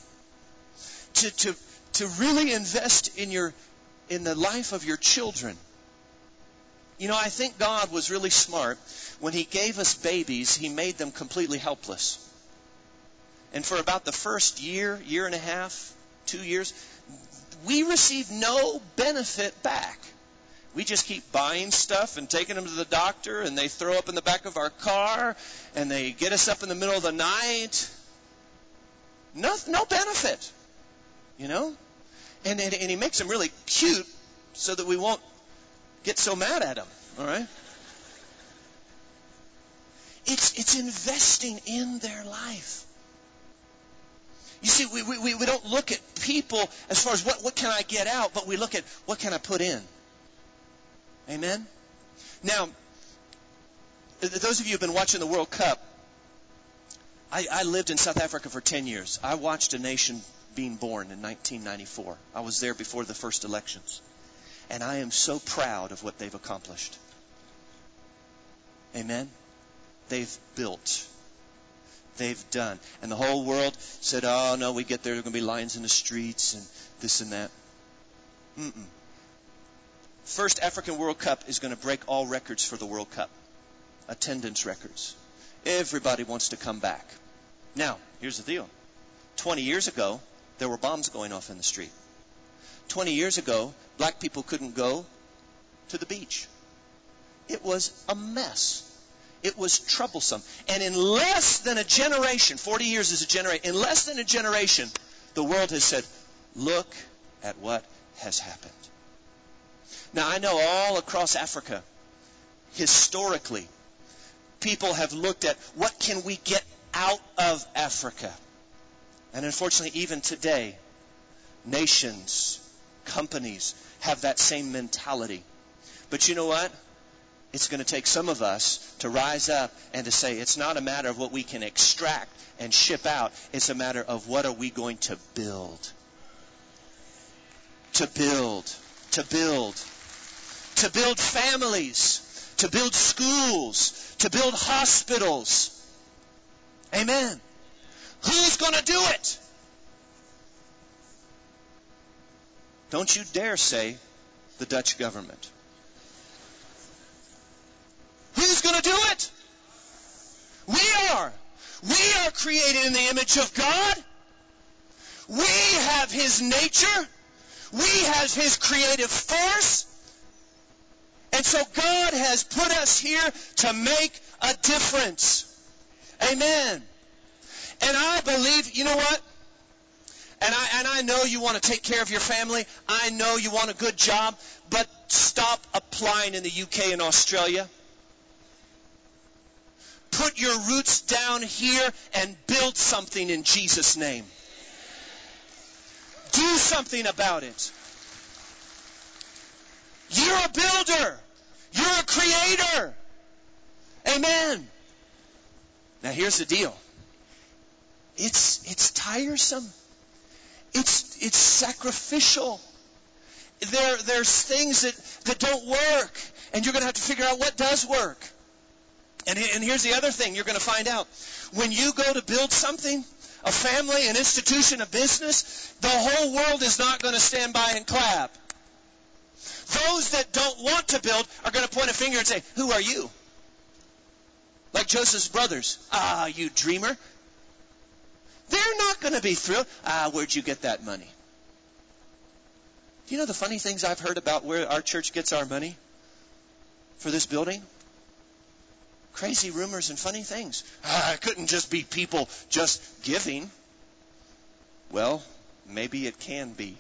To really invest in the life of your children. I think God was really smart. When He gave us babies, He made them completely helpless. And for about the first year and a half, 2 years, we receive no benefit back. We just keep buying stuff and taking them to the doctor, and they throw up in the back of our car, and they get us up in the middle of the night. No benefit, And He makes them really cute so that we won't get so mad at them, all right? It's investing in their life. You see, we don't look at people as far as what can I get out, but we look at what can I put in. Amen? Now, those of you who have been watching the World Cup, I lived in South Africa for 10 years. I watched a nation being born in 1994. I was there before the first elections. And I am so proud of what they've accomplished. Amen? They've built. They've done. And the whole world said, oh, no, we get there are going to be lions in the streets and this and that. First African World Cup is going to break all records for the World Cup. Attendance records. Everybody wants to come back. Now, here's the deal. 20 years ago, there were bombs going off in the street. 20 years ago, black people couldn't go to the beach. It was a mess. It was troublesome. And in less than a generation, 40 years is a generation, in less than a generation, the world has said, look at what has happened. Now, I know all across Africa, historically, people have looked at what can we get out of Africa. And unfortunately, even today, nations, companies have that same mentality. But you know what? It's going to take some of us to rise up and to say it's not a matter of what we can extract and ship out. It's a matter of what are we going to build. To build. To build. To build families. To build schools. To build hospitals. Amen. Who's going to do it? Don't you dare say the Dutch government. Who's going to do it? We are. We are created in the image of God. We have His nature. We have His creative force. And so God has put us here to make a difference. Amen. And I believe, you know what? And I know you want to take care of your family. I know you want a good job. But stop applying in the UK and Australia. Put your roots down here and build something in Jesus' name. Do something about it. You're a builder. You're a creator. Amen. Now here's the deal. It's tiresome. It's sacrificial. There's things that don't work, and you're going to have to figure out what does work. And here's the other thing you're going to find out. When you go to build something, a family, an institution, a business, the whole world is not going to stand by and clap. Those that don't want to build are going to point a finger and say, who are you? Like Joseph's brothers. Ah, you dreamer. They're not going to be thrilled. Ah, where'd you get that money? Do you know the funny things I've heard about where our church gets our money for this building? Crazy rumors and funny things. Ah, it couldn't just be people just giving. Well, maybe it can be.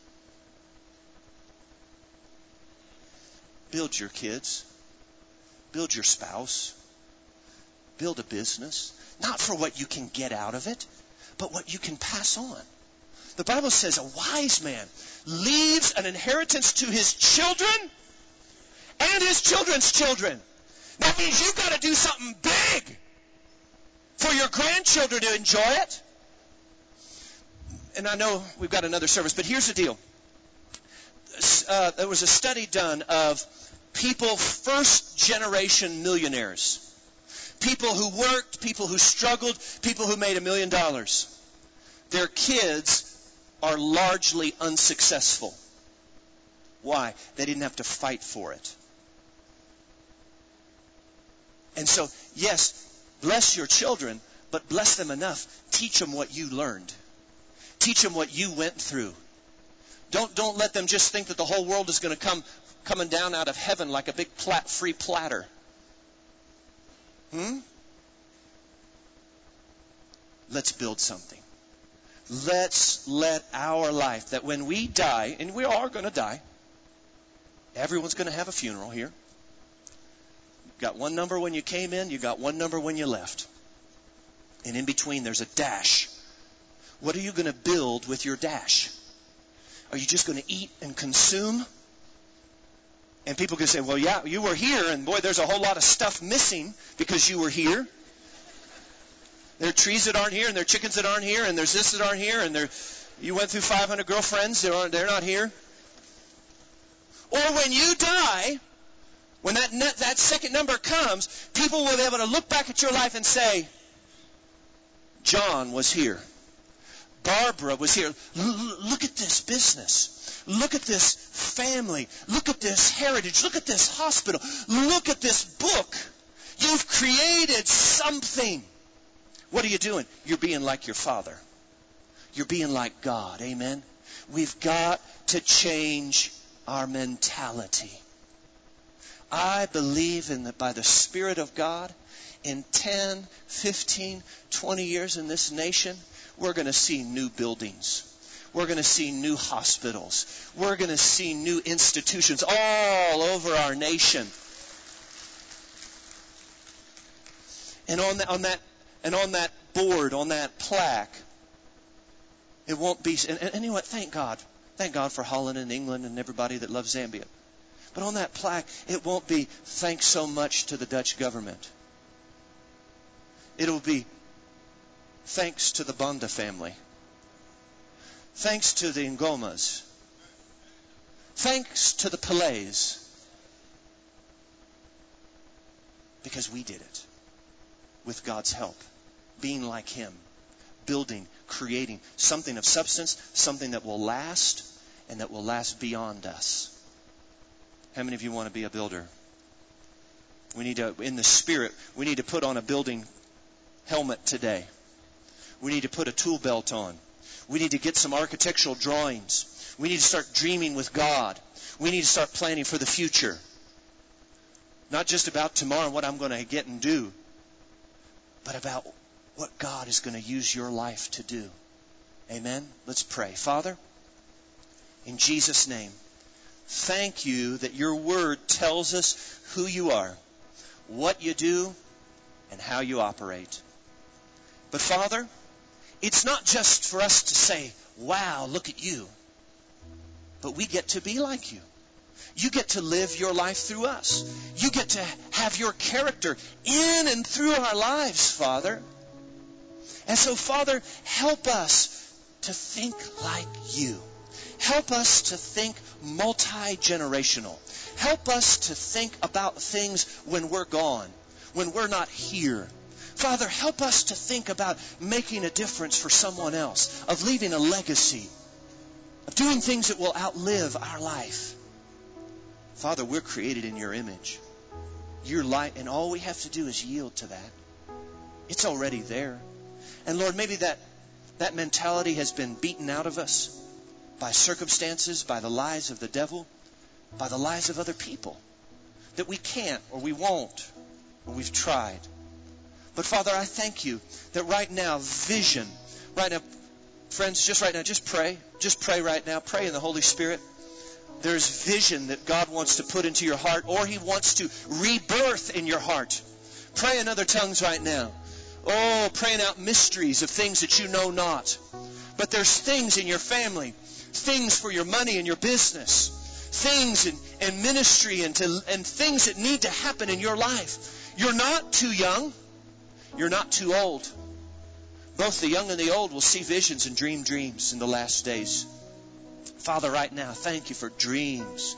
Build your kids. Build your spouse. Build a business. Not for what you can get out of it, but what you can pass on. The Bible says a wise man leaves an inheritance to his children and his children's children. That means you've got to do something big for your grandchildren to enjoy it. And I know we've got another service, but here's the deal. There was a study done of people, first-generation millionaires. People who worked, people who struggled, people who made $1 million. Their kids are largely unsuccessful. Why? They didn't have to fight for it. And so, yes, bless your children, but bless them enough. Teach them what you learned. Teach them what you went through. Don't let them just think that the whole world is going to coming down out of heaven like a big free platter. Let's build something. Let's let our life, that when we die, and we are going to die, everyone's going to have a funeral here. You got one number when you came in, you got one number when you left. And in between there's a dash. What are you going to build with your dash? Are you just going to eat and consume? And people can say, well, yeah, you were here, and boy, there's a whole lot of stuff missing because you were here. There are trees that aren't here, and there are chickens that aren't here, and there's this that aren't here, and you went through 500 girlfriends, they're not here. Or when you die, when that second number comes, people will be able to look back at your life and say, John was here. Barbara was here. Look at this business. Look at this family. Look at this heritage. Look at this hospital. Look at this book. You've created something. What are you doing? You're being like your Father. You're being like God. Amen? We've got to change our mentality. I believe in that by the Spirit of God, in 10, 15, 20 years in this nation, we're going to see new buildings. We're going to see new hospitals. We're going to see new institutions all over our nation. And on that board, on that plaque, it won't be. And you know what? Thank God. Thank God for Holland and England and everybody that loves Zambia. But on that plaque, it won't be thanks so much to the Dutch government. It'll be thanks to the Banda family. Thanks to the Ngomas. Thanks to the Pillais. Because we did it. With God's help. Being like Him. Building, creating something of substance, something that will last, and that will last beyond us. How many of you want to be a builder? We need to, in the Spirit, we need to put on a building helmet today. We need to put a tool belt on. We need to get some architectural drawings. We need to start dreaming with God. We need to start planning for the future. Not just about tomorrow and what I'm going to get and do, but about what God is going to use your life to do. Amen? Let's pray. Father, in Jesus' name, thank you that your word tells us who you are, what you do, and how you operate. But Father, it's not just for us to say, wow, look at you. But we get to be like you. You get to live your life through us. You get to have your character in and through our lives, Father. And so, Father, help us to think like you. Help us to think multi-generational. Help us to think about things when we're gone, when we're not here. Father, help us to think about making a difference for someone else, of leaving a legacy, of doing things that will outlive our life. Father, we're created in your image. Your light, and all we have to do is yield to that. It's already there. And Lord, maybe that mentality has been beaten out of us by circumstances, by the lies of the devil, by the lies of other people, that we can't or we won't, or we've tried. But Father, I thank you that right now, vision, right now, friends, just right now, just pray right now, pray in the Holy Spirit. There's vision that God wants to put into your heart, or He wants to rebirth in your heart. Pray in other tongues right now. Oh, praying out mysteries of things that you know not. But there's things in your family, things for your money and your business, things in ministry and things that need to happen in your life. You're not too young. You're not too old. Both the young and the old will see visions and dream dreams in the last days. Father, right now, thank you for dreams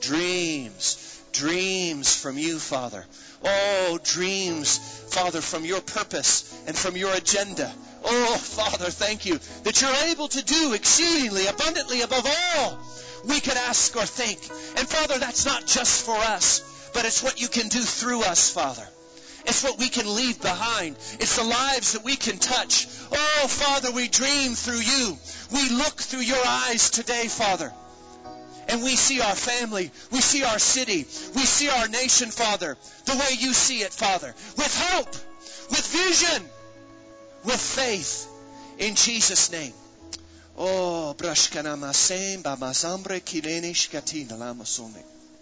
from you, Father. Oh, dreams, Father, from your purpose and from your agenda. Oh, Father, thank you that you're able to do exceedingly abundantly above all we could ask or think. And Father, that's not just for us, but it's what you can do through us, Father. It's what we can leave behind. It's the lives that we can touch. Oh, Father, we dream through you. We look through your eyes today, Father. And we see our family. We see our city. We see our nation, Father, the way you see it, Father. With hope, with vision, with faith. In Jesus' name. Oh, brashkanamasem bamasambre kilenish katina lamasone.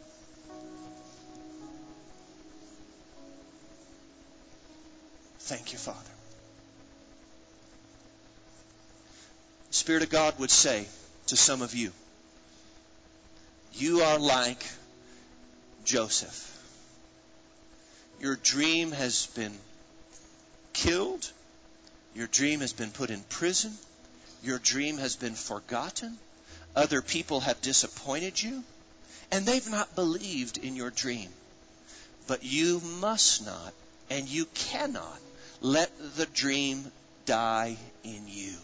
Thank you, Father. The Spirit of God would say to some of you, you are like Joseph. Your dream has been killed. Your dream has been put in prison. Your dream has been forgotten. Other people have disappointed you, and they've not believed in your dream. But you must not, and you cannot, let the dream die in you.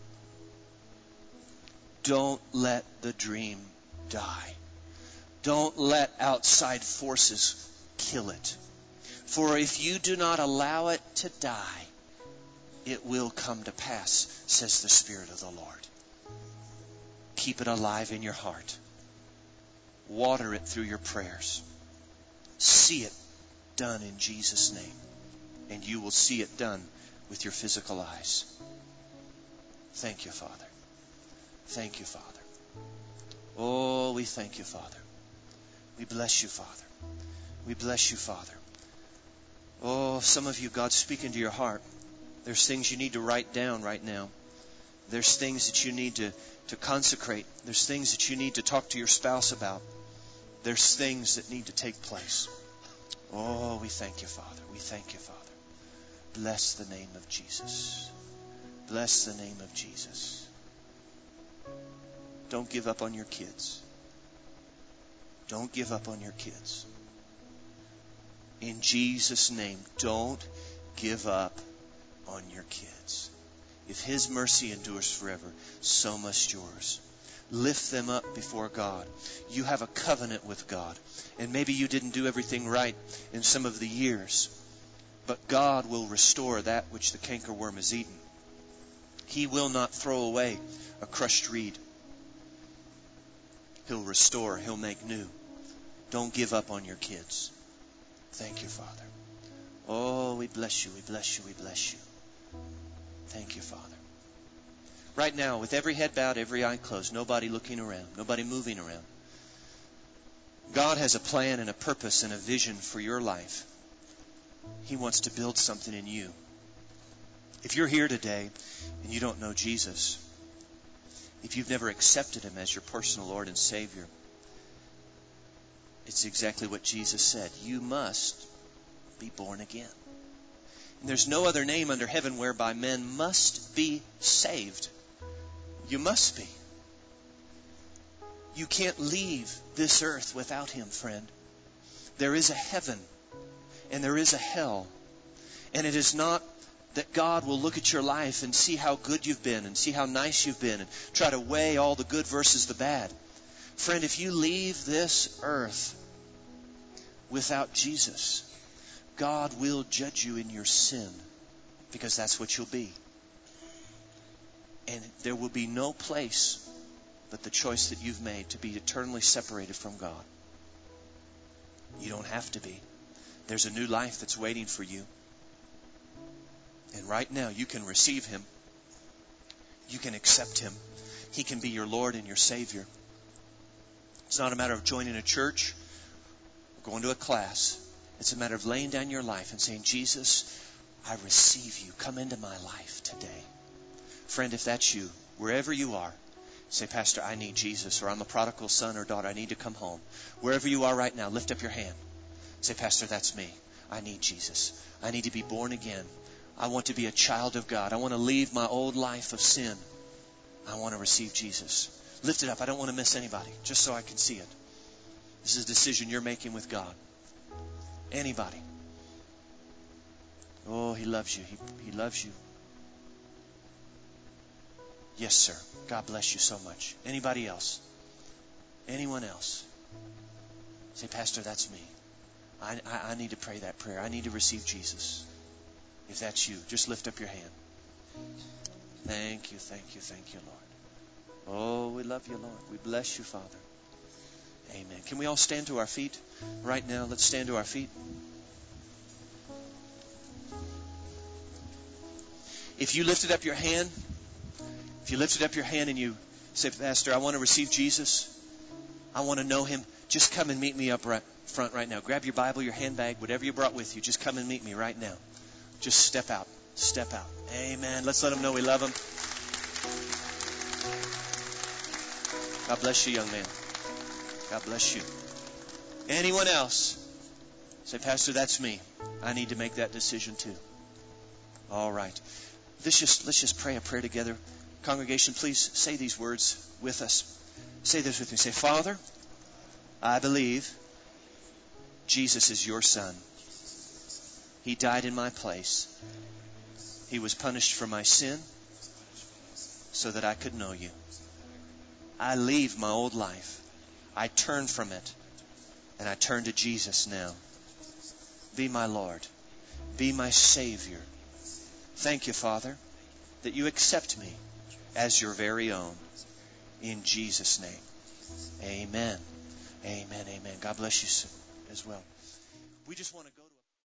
Don't let the dream die. Don't let outside forces kill it. For if you do not allow it to die, it will come to pass, says the Spirit of the Lord. Keep it alive in your heart. Water it through your prayers. See it done in Jesus' name. And you will see it done with your physical eyes. Thank you, Father. Thank you, Father. Oh, we thank you, Father. We bless you, Father. We bless you, Father. Oh, some of you, God's speaking to your heart. There's things you need to write down right now. There's things that you need to consecrate. There's things that you need to talk to your spouse about. There's things that need to take place. Oh, we thank you, Father. We thank you, Father. Bless the name of Jesus. Bless the name of Jesus. Don't give up on your kids. Don't give up on your kids. In Jesus' name, don't give up on your kids. If His mercy endures forever, so must yours. Lift them up before God. You have a covenant with God. And maybe you didn't do everything right in some of the years. But God will restore that which the cankerworm has eaten. He will not throw away a crushed reed. He'll restore. He'll make new. Don't give up on your kids. Thank you, Father. Oh, we bless you. We bless you. We bless you. Thank you, Father. Right now, with every head bowed, every eye closed, nobody looking around, nobody moving around. God has a plan and a purpose and a vision for your life. He wants to build something in you. If you're here today and you don't know Jesus, if you've never accepted Him as your personal Lord and Savior, it's exactly what Jesus said. You must be born again. There's no other name under heaven whereby men must be saved. You must be. You can't leave this earth without Him, friend. There is a heaven and there is a hell. And it is not that God will look at your life and see how good you've been and see how nice you've been and try to weigh all the good versus the bad. Friend, if you leave this earth without Jesus, God will judge you in your sin, because that's what you'll be. And there will be no place but the choice that you've made to be eternally separated from God. You don't have to be. There's a new life that's waiting for you. And right now you can receive Him. You can accept Him. He can be your Lord and your Savior. It's not a matter of joining a church or going to a class. It's a matter of laying down your life and saying, Jesus, I receive you. Come into my life today. Friend, if that's you, wherever you are, say, Pastor, I need Jesus, or I'm a prodigal son or daughter. I need to come home. Wherever you are right now, lift up your hand. Say, Pastor, that's me. I need Jesus. I need to be born again. I want to be a child of God. I want to leave my old life of sin. I want to receive Jesus. Lift it up. I don't want to miss anybody, just so I can see it. This is a decision you're making with God. Anybody. Oh, He loves you. He loves you. Yes, sir. God bless you so much. Anybody else? Anyone else? Say, Pastor, that's me. I need to pray that prayer. I need to receive Jesus. If that's you, just lift up your hand. Thank you, thank you, thank you, Lord. Oh, we love you, Lord. We bless you, Father. Amen. Can we all stand to our feet right now? Let's stand to our feet. If you lifted up your hand, and you say, Pastor, I want to receive Jesus. I want to know Him. Just come and meet me up right front right now. Grab your Bible, your handbag, whatever you brought with you. Just come and meet me right now. Just step out. Step out. Amen. Let's let Him know we love Him. God bless you, young man. God bless you. Anyone else? Say, Pastor, that's me. I need to make that decision too. All right. Let's just pray a prayer together. Congregation, please say these words with us. Say this with me. Say, Father, I believe Jesus is your Son. He died in my place. He was punished for my sin so that I could know you. I leave my old life. I turn from it, and I turn to Jesus now. Be my Lord. Be my Savior. Thank you, Father, that you accept me as your very own. In Jesus' name. Amen. Amen. Amen. God bless you as well. We just want to go.